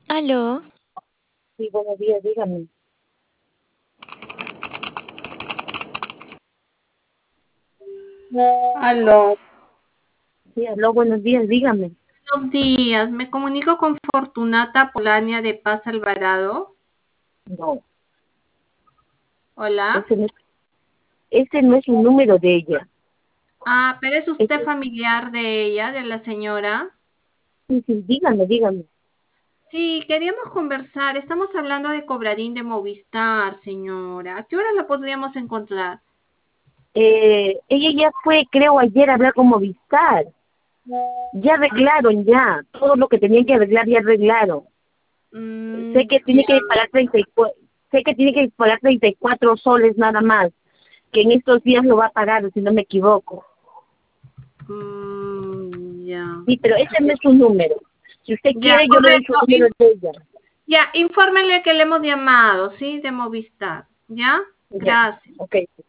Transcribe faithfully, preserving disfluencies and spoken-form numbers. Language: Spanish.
Aló, Sí, buenos días, dígame. Aló, Sí, aló, buenos días, dígame. buenos días. Me comunico con Fortunata Polania de Paz Alvarado. No, Hola. ese no es, ese no es el número de ella. Ah, pero es usted Ese, familiar de ella, de la señora. sí, sí, dígame, dígame. Sí, queríamos conversar. Estamos hablando de Cobrarín de Movistar, señora. ¿A qué hora la podríamos encontrar? Eh, ella ya fue, creo, ayer a hablar con Movistar. Ya arreglaron, ya. Todo lo que tenían que arreglar, ya arreglaron. Sé Mm, que tiene ya. que pagar treinta y cuatro, sé que tiene que pagar treinta y cuatro soles nada más, que en estos días lo va a pagar, si no me equivoco. Mm, ya. Sí, pero ese no es su número. Si usted Ya, quiere, yo le doy su correcto. número In- de ella. ya, infórmele que le hemos llamado, ¿sí? De Movistar. ¿Ya? Ya, Gracias. ok.